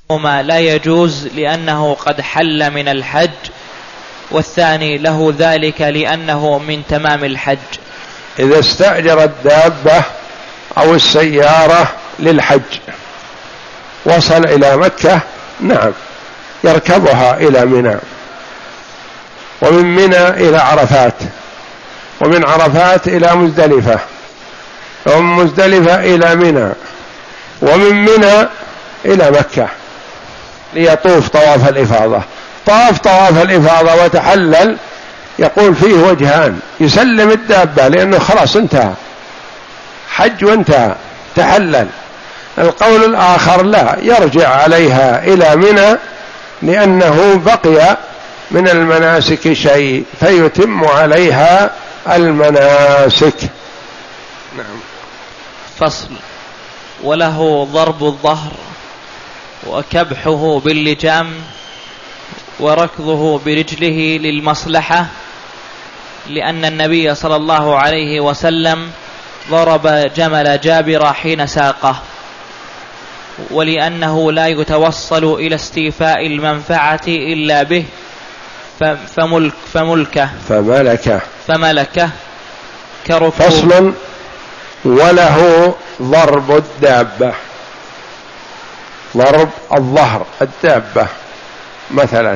وما لا يجوز لأنه قد حل من الحج، والثاني له ذلك لأنه من تمام الحج. إذا استأجر الدابة أو السيارة للحج وصل إلى مكة، نعم يركبها إلى منى، ومن منى إلى عرفات، ومن عرفات إلى مزدلفة، ومن مزدلفة إلى منى، ومن منى إلى مكة ليطوف طواف الإفاضة. طواف الإفاضة وتحلل، يقول فيه وجهان: يسلم الدابة لأنه خلاص انتهى حج وانتهى تحلل. القول الآخر لا، يرجع عليها إلى منى لأنه بقي من المناسك شيء فيتم عليها المناسك. نعم. فصل: وله ضرب الظهر وكبحه باللجام وركضه برجله للمصلحة، لأن النبي صلى الله عليه وسلم ضرب جمل جابر حين ساقه، ولأنه لا يتوصل إلى استيفاء المنفعة إلا به فملكه كركوب. فصل: وله ضرب الدابة، ضرب الظهر الدابة مثلا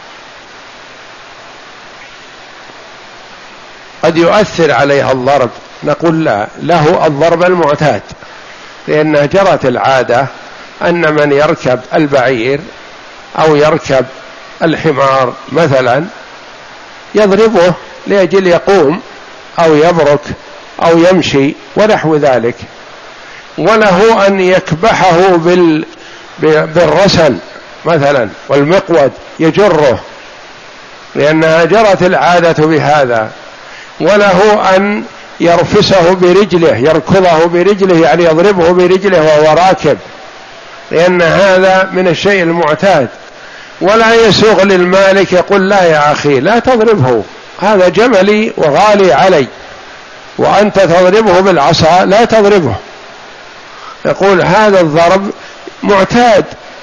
قد يؤثر عليها الضرب، نقول لا، له الضرب المعتاد، لأنها جرت العادة أن من يركب البعير أو يركب الحمار مثلا يضربه لأجل يقوم أو يبرك أو يمشي ونحو ذلك. وله أن يكبحه بالرسن مثلا والمقود يجره، لأنها جرت العادة بهذا. وله أن يرفسه برجله، يركضه برجله، يعني يضربه برجله وهو راكب، لأن هذا من الشيء المعتاد. ولا يسوغ للمالك يقول: لا يا أخي لا تضربه، هذا جملي وغالي علي، وأنت تضربه بالعصا، لا تضربه. يقول هذا الضرب معتاد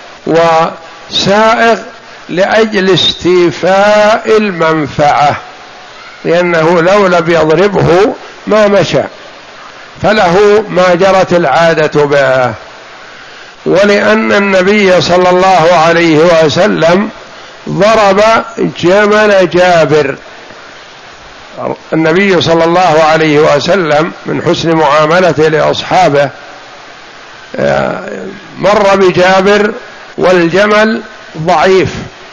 وسائغ لأجل استيفاء المنفعة، لأنه لو لم يضربه ما مشى، فله ما جرت العادة به. ولأن النبي صلى الله عليه وسلم ضرب جمل جابر، النبي صلى الله عليه وسلم من حسن معاملته لأصحابه مر بجابر والجمل ضعيف،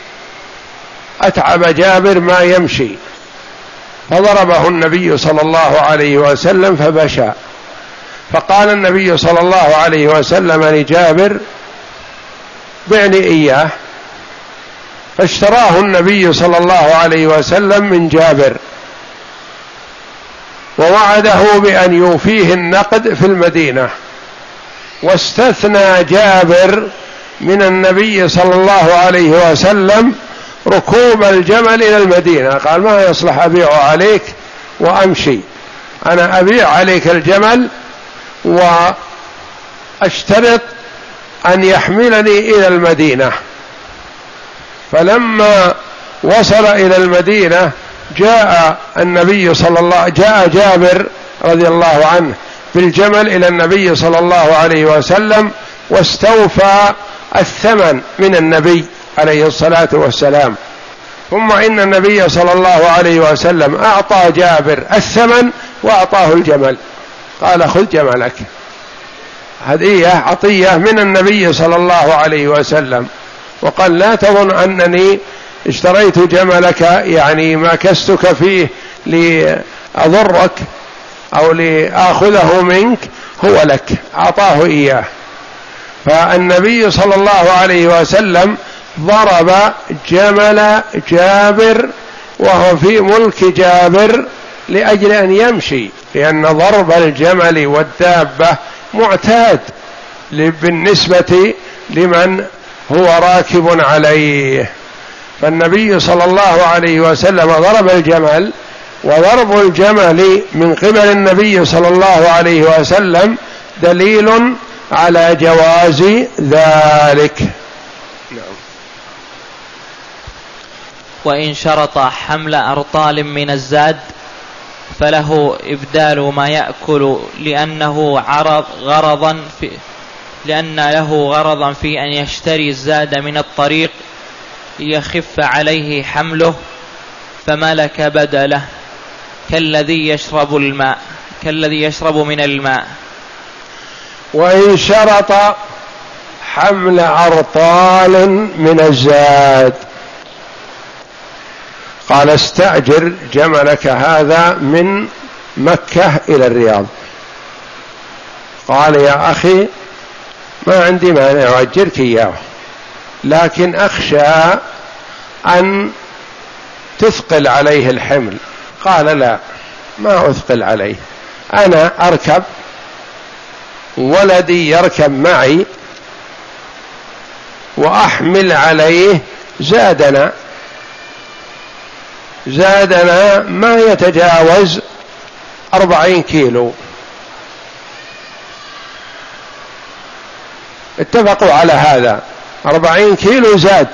أتعب جابر ما يمشي، فضربه النبي صلى الله عليه وسلم فبشى. فقال النبي صلى الله عليه وسلم لجابر: بعني إياه. فاشتراه النبي صلى الله عليه وسلم من جابر، ووعده بأن يوفيه النقد في المدينة، واستثنى جابر من النبي صلى الله عليه وسلم ركوب الجمل إلى المدينة، قال: ما يصلح أبيع عليك وأمشي، أنا أبيع عليك الجمل وأشترط أن يحملني إلى المدينة. فلما وصل إلى المدينة جاء جابر رضي الله عنه بالجمل إلى النبي صلى الله عليه وسلم، واستوفى الثمن من النبي عليه الصلاة والسلام. ثم إن النبي صلى الله عليه وسلم أعطى جابر الثمن وأعطاه الجمل، قال: خذ جملك، هدية عطية من النبي صلى الله عليه وسلم. وقال: لا تظن أنني اشتريت جملك يعني ما كستك فيه لأضرك أو لآخذه منك، هو لك، أعطاه إياه. فالنبي صلى الله عليه وسلم ضرب جمل جابر وهو في ملك جابر لأجل أن يمشي، لأن ضرب الجمل والدابة معتاد بالنسبة لمن هو راكب عليه. فالنبي صلى الله عليه وسلم ضرب الجمل، وضرب الجمل من قبل النبي صلى الله عليه وسلم دليل على جواز ذلك. وإن شرط حمل أرطال من الزاد فله إبدال ما يأكل لأن له غرضا في أن يشتري الزاد من الطريق ليخف عليه حمله فملك بدله كالذي يشرب من الماء. وإن شرط حمل أرطال من الزاد قال استأجر جملك هذا من مكة إلى الرياض، قال يا أخي ما عندي مانع أؤجرك إياه، لكن أخشى أن تثقل عليه الحمل. قال لا، ما أثقل عليه، أنا أركب، ولدي يركب معي، وأحمل عليه زادنا ما يتجاوز 40 كيلو. اتفقوا على هذا، 40 كيلو زاد.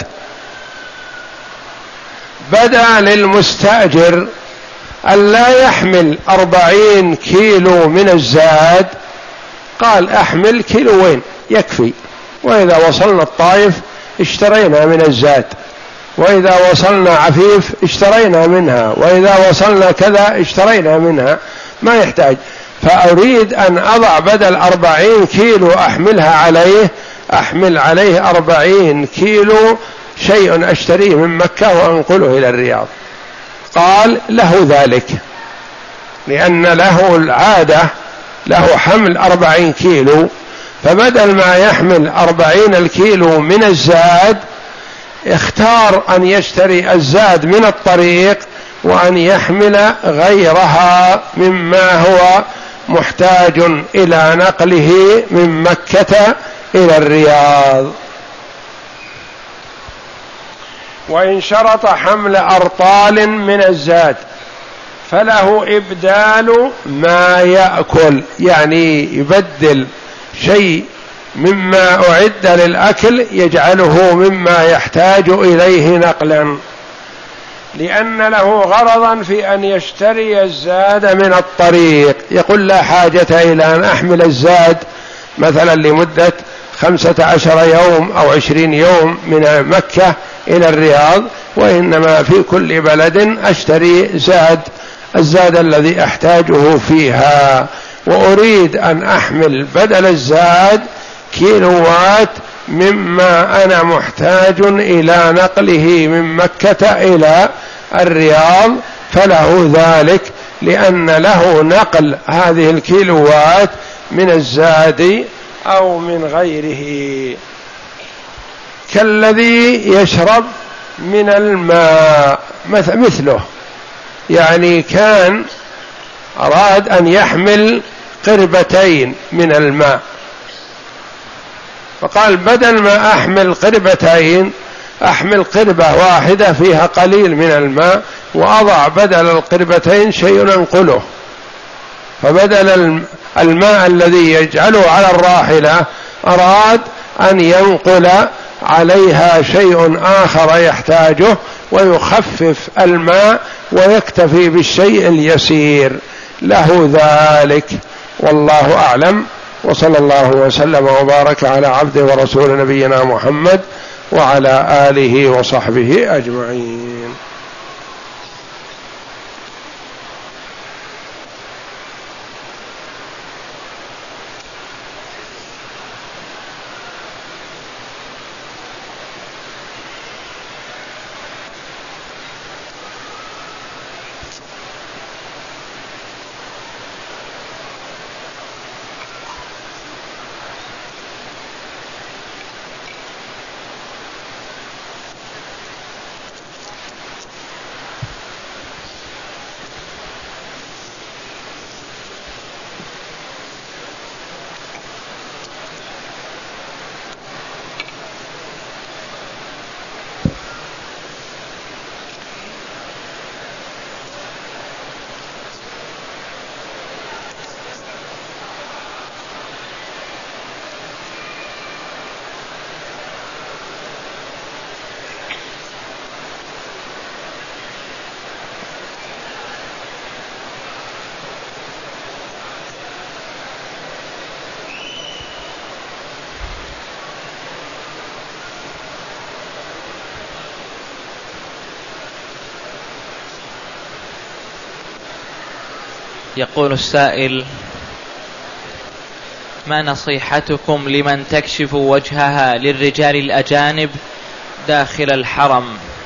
بدأ للمستأجر أن لا يحمل 40 كيلو من الزاد، قال أحمل كيلوين يكفي، وإذا وصلنا الطائف اشترينا من الزاد، وإذا وصلنا عفيف اشترينا منها، وإذا وصلنا كذا اشترينا منها، ما يحتاج. فأريد أن أضع بدل 40 كيلو أحملها عليه، أحمل عليه 40 كيلو شيء أشتريه من مكة وأنقله إلى الرياض. قال له ذلك، لأن له العادة، له حمل 40 كيلو، فبدل ما يحمل 40 الكيلو من الزاد اختار أن يشتري الزاد من الطريق وأن يحمل غيرها مما هو محتاج إلى نقله من مكة إلى الرياض. وإن شرط حمل أرطال من الزاد فله إبدال ما يأكل، يعني يبدل شيء مما أعد للأكل يجعله مما يحتاج إليه نقلا، لأن له غرضا في أن يشتري الزاد من الطريق. يقول لا حاجة إلى أن أحمل الزاد مثلا لمدة 15 يوم أو 20 يوم من مكة إلى الرياض، وإنما في كل بلد أشتري الزاد الذي أحتاجه فيها، وأريد أن أحمل بدل الزاد كيلوات مما أنا محتاج إلى نقله من مكة إلى الرياض، فله ذلك، لأن له نقل هذه الكيلوات من الزاد أو من غيره. كالذي يشرب من الماء مثله، يعني كان أراد أن يحمل قربتين من الماء، فقال بدل ما أحمل قربتين أحمل قربة واحدة فيها قليل من الماء، وأضع بدل القربتين شيء أنقله، فبدل الماء الذي يجعله على الراحلة أراد أن ينقل عليها شيء آخر يحتاجه ويخفف الماء ويكتفي بالشيء اليسير، له ذلك. والله أعلم، وصلى الله وسلم وبارك على عبده ورسول نبينا محمد وعلى آله وصحبه أجمعين. يقول السائل: ما نصيحتكم لمن تكشف وجهها للرجال الأجانب داخل الحرم؟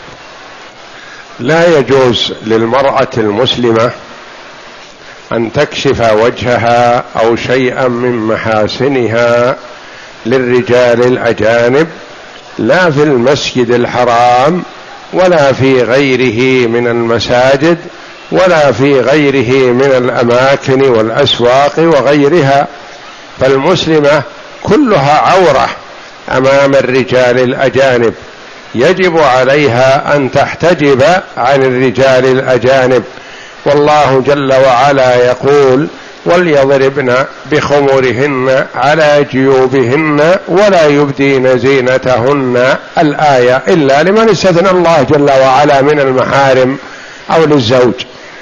لا يجوز للمرأة المسلمة أن تكشف وجهها أو شيئا من محاسنها للرجال الأجانب، لا في المسجد الحرام ولا في غيره من المساجد ولا في غيره من الأماكن والأسواق وغيرها، فالمسلمة كلها عورة أمام الرجال الأجانب، يجب عليها أن تحتجب عن الرجال الأجانب. والله جل وعلا يقول: وليضربن بخمرهن على جيوبهن ولا يبدين زينتهن، الآية، إلا لمن استثنى الله جل وعلا من المحارم أو للزوج.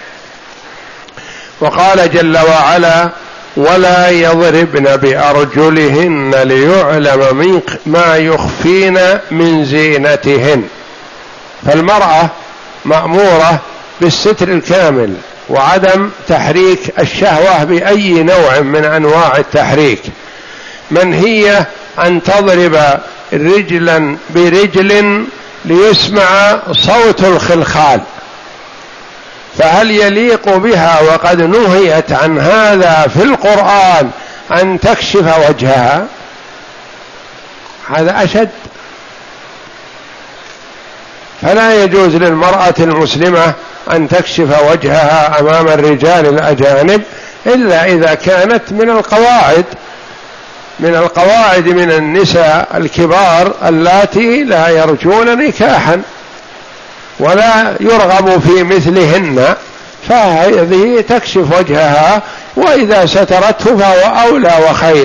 وقال جل وعلا: ولا يضربن بأرجلهن ليعلم ما يخفين من زينتهن. فالمرأة مأمورة بالستر الكامل وعدم تحريك الشهوة بأي نوع من أنواع التحريك، منهية أن تضرب رجلا برجل ليسمع صوت الخلخال، فهل يليق بها وقد نهيت عن هذا في القرآن أن تكشف وجهها؟ هذا أشد. فلا يجوز للمرأة المسلمة أن تكشف وجهها أمام الرجال الأجانب إلا إذا كانت من القواعد من النساء الكبار اللاتي لا يرجون نكاحا ولا يرغب في مثلهن، فهذه تكشف وجهها، وإذا سترته فهو أولى وخير.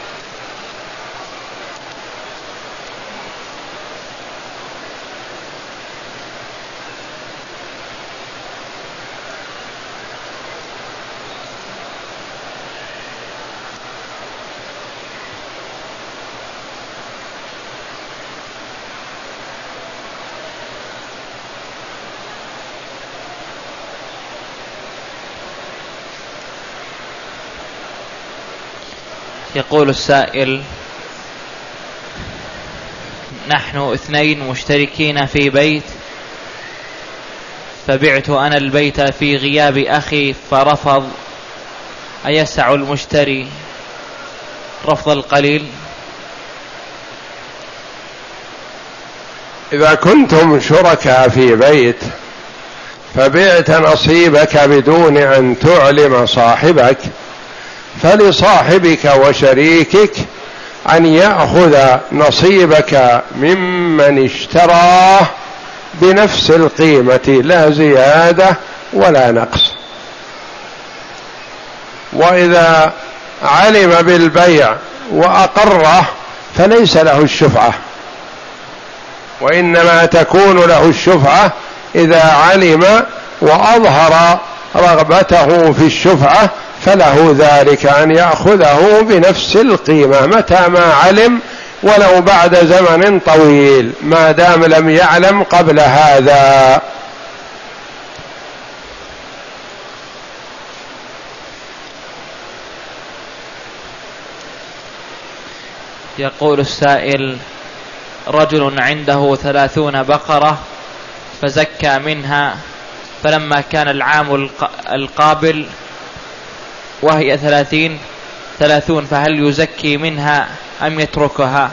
يقول السائل: نحن 2 مشتركين في بيت، فبعت أنا البيت في غياب أخي فرفض، أيسع المشتري رفض القليل؟ إذا كنتم شركاء في بيت فبعت نصيبك بدون أن تعلم صاحبك، فلصاحبك وشريكك أن يأخذ نصيبك ممن اشتراه بنفس القيمة، لا زيادة ولا نقص. وإذا علم بالبيع وأقره فليس له الشفعة، وإنما تكون له الشفعة إذا علم وأظهر رغبته في الشفعة، فله ذلك أن يأخذه بنفس القيمة متى ما علم، ولو بعد زمن طويل، ما دام لم يعلم قبل هذا. يقول السائل: رجل عنده 30 بقرة فزكى منها، فلما كان العام القابل وهي 30 فهل يزكي منها أم يتركها؟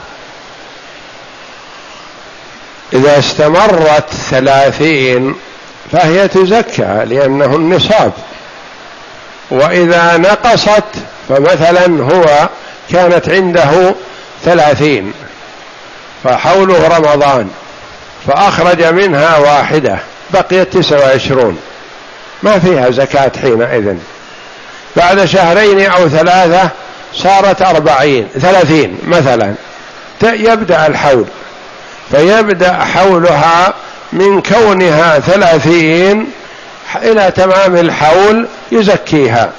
إذا استمرت 30 فهي تزكى لأنه النصاب، وإذا نقصت فمثلا هو كانت عنده 30 فحوله رمضان فأخرج منها 1 بقيت 29، ما فيها زكاة حينئذ. بعد 2 أو 3 صارت 30 مثلا، يبدأ الحول، فيبدأ حولها من كونها 30 إلى تمام الحول يزكيها.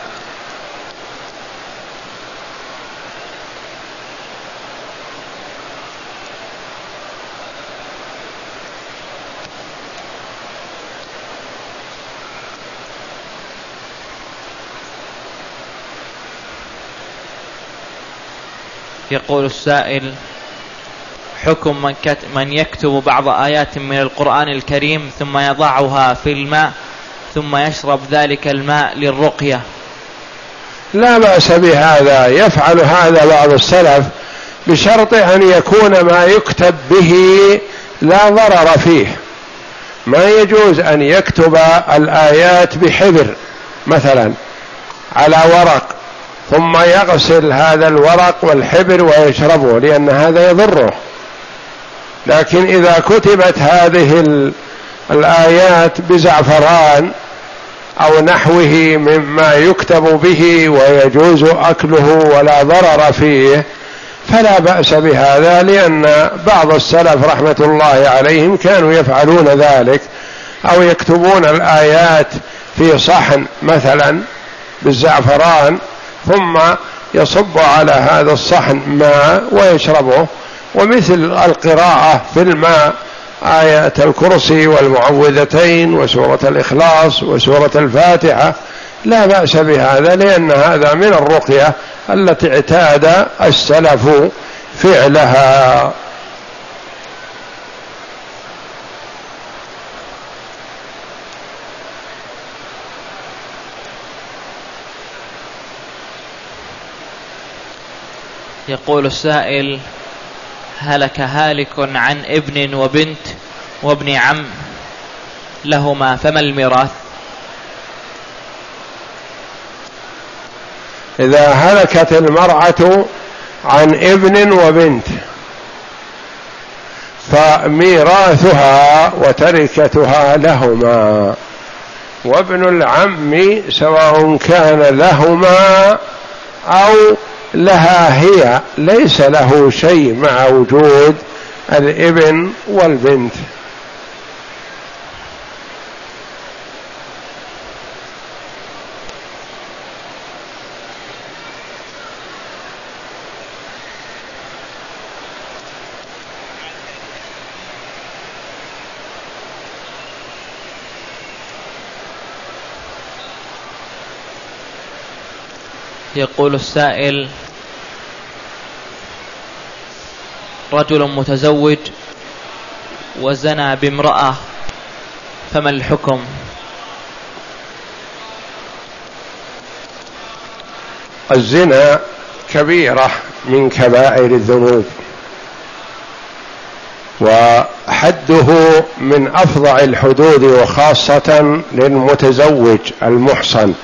يقول السائل: حكم من يكتب بعض آيات من القرآن الكريم ثم يضعها في الماء ثم يشرب ذلك الماء للرقية. لا بأس بهذا، يفعل هذا بعض السلف بشرط أن يكون ما يكتب به لا ضرر فيه. ما يجوز أن يكتب الآيات بحبر مثلا على ورق ثم يغسل هذا الورق والحبر ويشربه، لأن هذا يضره. لكن إذا كتبت هذه الآيات بزعفران أو نحوه مما يكتب به ويجوز أكله ولا ضرر فيه فلا بأس بهذا، لأن بعض السلف رحمة الله عليهم كانوا يفعلون ذلك، أو يكتبون الآيات في صحن مثلا بالزعفران ثم يصب على هذا الصحن ماء ويشربه. ومثل القراءة في الماء آية الكرسي والمعوذتين وسورة الإخلاص وسورة الفاتحة لا بأس بهذا، لأن هذا من الرقية التي اعتاد السلف فعلها. يقول السائل: هلك هالك عن ابن وبنت وابن عم لهما، فما الميراث؟ إذا هلكت المرأة عن ابن وبنت فميراثها وتركتها لهما، وابن العم سواء كان لهما أو لها هي ليس له شيء مع وجود الابن والبنت. يقول السائل: رجل متزوج وزنى بامرأة فما الحكم؟ الزنا كبيرة من كبائر الذنوب، وحده من أفظع الحدود، وخاصة للمتزوج المحصن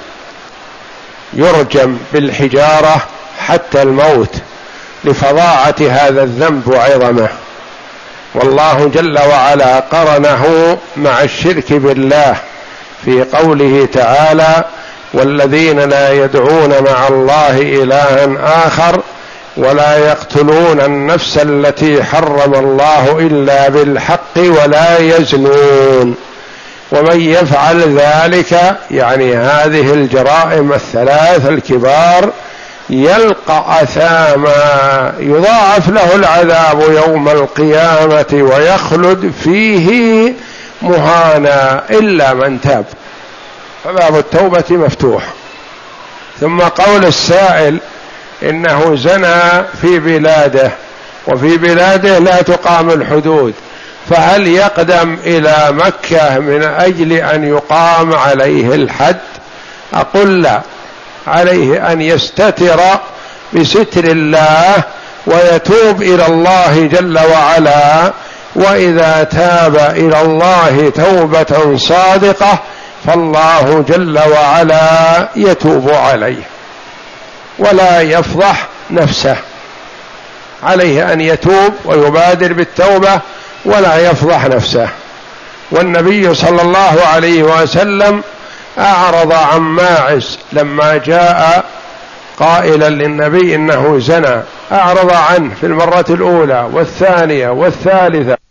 يرجم بالحجارة حتى الموت لفظاعة هذا الذنب وعظمه. والله جل وعلا قرنه مع الشرك بالله في قوله تعالى: والذين لا يدعون مع الله إلها آخر ولا يقتلون النفس التي حرم الله إلا بالحق ولا يزنون، ومن يفعل ذلك يعني هذه الجرائم الثلاث الكبار يلقى أثاما يضاعف له العذاب يوم القيامة ويخلد فيه مهانا إلا من تاب، فباب التوبة مفتوح. ثم قول السائل إنه زنى في بلاده وفي بلاده لا تقام الحدود، فهل يقدم إلى مكة من أجل أن يقام عليه الحد؟ أقول لا، عليه أن يستتر بستر الله ويتوب إلى الله جل وعلا، وإذا تاب إلى الله توبة صادقة فالله جل وعلا يتوب عليه ولا يفضح نفسه. عليه أن يتوب ويبادر بالتوبة ولا يفضح نفسه. والنبي صلى الله عليه وسلم أعرض عن ماعز لما جاء قائلا للنبي إنه زنى، أعرض عنه في المرة الأولى والثانية والثالثة